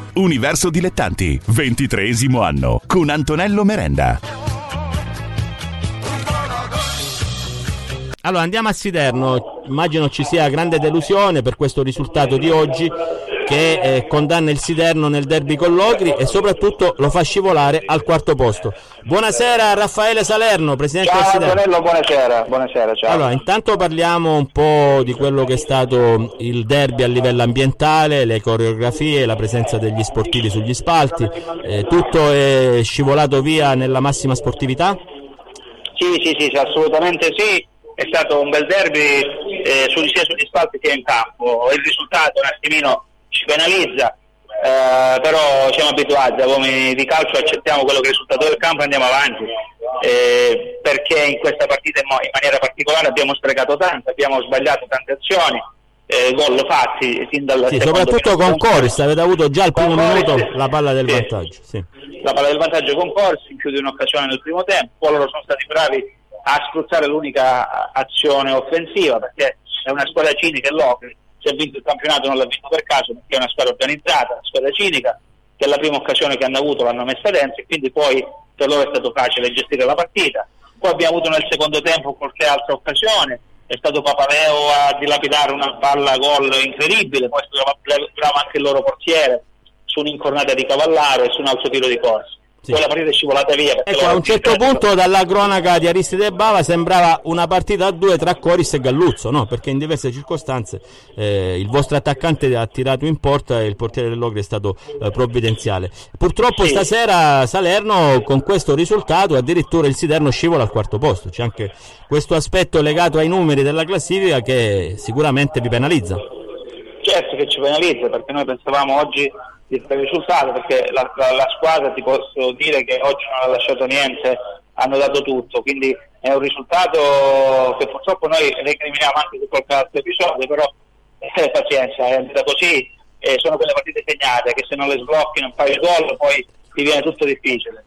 Universo Dilettanti, 23° anno, con Antonello Merenda. Allora andiamo a Siderno, immagino ci sia grande delusione per questo risultato di oggi che condanna il Siderno nel derby con l'Ocri e soprattutto lo fa scivolare al quarto posto. Buonasera Raffaele Salerno, presidente del Siderno. Ciao Antonello, buonasera, ciao. Allora, intanto parliamo un po' di quello che è stato il derby a livello ambientale, le coreografie, la presenza degli sportivi sugli spalti, tutto è scivolato via nella massima sportività? Sì, assolutamente sì. È stato un bel derby sia sugli spalti che in campo. Il risultato un attimino ci penalizza, però siamo abituati, da uomini di calcio accettiamo quello che è il risultato del campo e andiamo avanti, perché in questa partita in maniera particolare abbiamo sprecato tanto, abbiamo sbagliato tante azioni, gol fatti sin dal soprattutto con Coris, avete avuto già al primo minuto la palla del vantaggio. Sì. La palla del vantaggio con Coris, in più di un'occasione nel primo tempo, poi loro sono stati bravi a sfruttare l'unica azione offensiva, perché è una squadra cinica e l'Ocri, se ha vinto il campionato non l'ha vinto per caso, perché è una squadra organizzata, una squadra cinica, che è la prima occasione che hanno avuto l'hanno messa dentro e quindi poi per loro è stato facile gestire la partita. Poi abbiamo avuto nel secondo tempo qualche altra occasione, è stato Papaleo a dilapidare una palla gol incredibile, poi è stato bravo anche il loro portiere su un'incornata di Cavallaro e su un altro tiro di corsa. Sì. Poi la partita è scivolata via. Ecco, a un certo punto dalla cronaca di Aristide Bava sembrava una partita a due tra Coris e Galluzzo, no? Perché in diverse circostanze il vostro attaccante ha tirato in porta e il portiere dell'Ocri è stato provvidenziale. Purtroppo stasera Salerno con questo risultato addirittura il Siderno scivola al quarto posto. C'è anche questo aspetto legato ai numeri della classifica che sicuramente vi penalizza. Certo che ci penalizza, perché noi pensavamo oggi il risultato, perché la squadra ti posso dire che oggi non ha lasciato niente, hanno dato tutto, quindi è un risultato che purtroppo noi recriminiamo anche su qualche altro episodio, però pazienza, è andata così, sono quelle partite segnate che se non le sblocchi non fai il gol poi ti viene tutto difficile,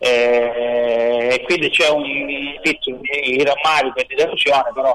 e quindi c'è un pizzo di rammarico e di delusione, però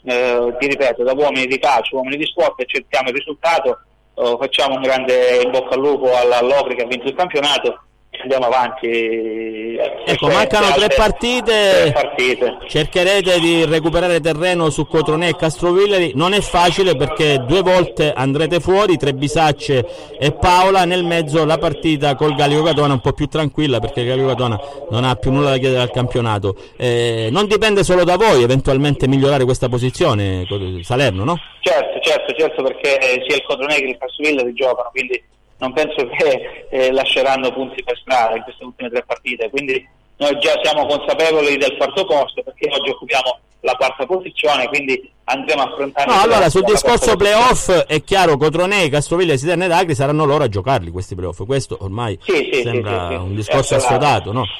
ti ripeto, da uomini di calcio, uomini di sport, accettiamo il risultato. Facciamo un grande in bocca al lupo all'Ocri che ha vinto il campionato e andiamo avanti. Ecco, mancano tre partite. Cercherete di recuperare terreno su Cotrone e Castrovillari. Non è facile perché 2 volte andrete fuori, Trebisacce e Paola. Nel mezzo la partita col Gallico Catona un po' più tranquilla, perché il Gallico Catona non ha più nulla da chiedere al campionato. Non dipende solo da voi eventualmente migliorare questa posizione, Salerno, no? Certo, perché sia il Cotrone che il Castrovillari giocano, quindi non penso che lasceranno punti per strada in queste ultime 3 partite, quindi noi già siamo consapevoli del quarto posto, perché oggi occupiamo la quarta posizione, quindi andremo a affrontare... No, allora sul discorso playoff è chiaro, Cotrone, Castrovillari, Siderno ed Agri saranno loro a giocarli questi playoff, questo ormai sembra un discorso assodato, no?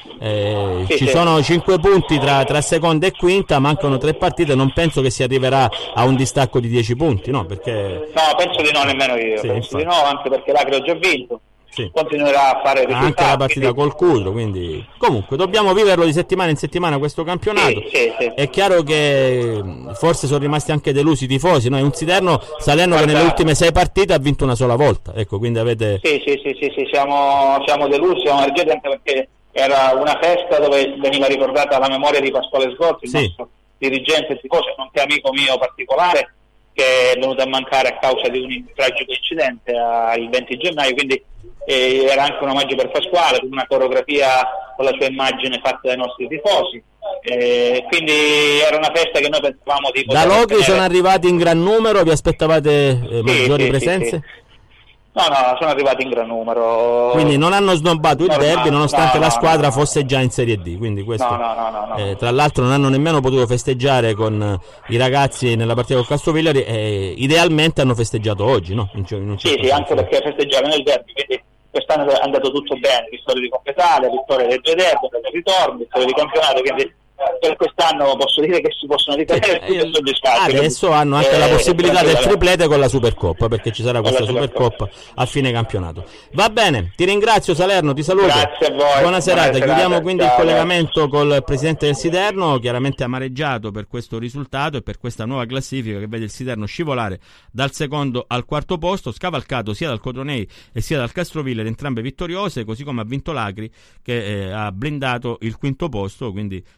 Ci sono 5 punti tra seconda e quinta, mancano 3 partite, non penso che si arriverà a un distacco di 10 punti, no? Perché... No, penso di no, nemmeno io, penso di no, anche perché l'Agri ha già vinto. Continuerà a fare risultati, anche la partita col Cudro, quindi comunque dobbiamo viverlo di settimana in settimana questo campionato. È chiaro che forse sono rimasti anche delusi i tifosi, no? È un Salerno che nelle ultime 6 partite ha vinto una sola volta, ecco, quindi avete... Sì, siamo delusi, siamo arrabbiati anche perché era una festa dove veniva ricordata la memoria di Pasquale Sgotti, il nostro dirigente e tifoso, nonché amico mio particolare, che è venuto a mancare a causa di un tragico incidente il 20 gennaio, quindi era anche un omaggio per Pasquale, con una coreografia con la sua immagine fatta dai nostri tifosi, quindi era una festa che noi pensavamo di poter... Da Locri sono arrivati in gran numero, vi aspettavate maggiori presenze? Sì. No, sono arrivati in gran numero. Quindi non hanno snobbato il derby nonostante la squadra fosse già in Serie D, quindi questo no. Tra l'altro non hanno nemmeno potuto festeggiare con i ragazzi nella partita con Castrovillari, e idealmente hanno festeggiato oggi, no? Sì, anche perché festeggiavano il derby, quindi quest'anno è andato tutto bene, vittoria di Coppa Italia, vittoria del 2 derby, del ritorno, vittoria di campionato, quindi per quest'anno posso dire che si possono ritenere tutti soddisfatti. Adesso hanno anche la possibilità del triplete con la Supercoppa, perché ci sarà questa Supercoppa a fine campionato. Va bene, ti ringrazio Salerno, ti saluto. Grazie a voi. Buona serata. Chiudiamo quindi Ciao, il collegamento col presidente del Siderno, chiaramente amareggiato per questo risultato e per questa nuova classifica che vede il Siderno scivolare dal secondo al quarto posto, scavalcato sia dal Cotonei e sia dal Castroville, entrambe vittoriose, così come ha vinto l'Agri che ha blindato il quinto posto, quindi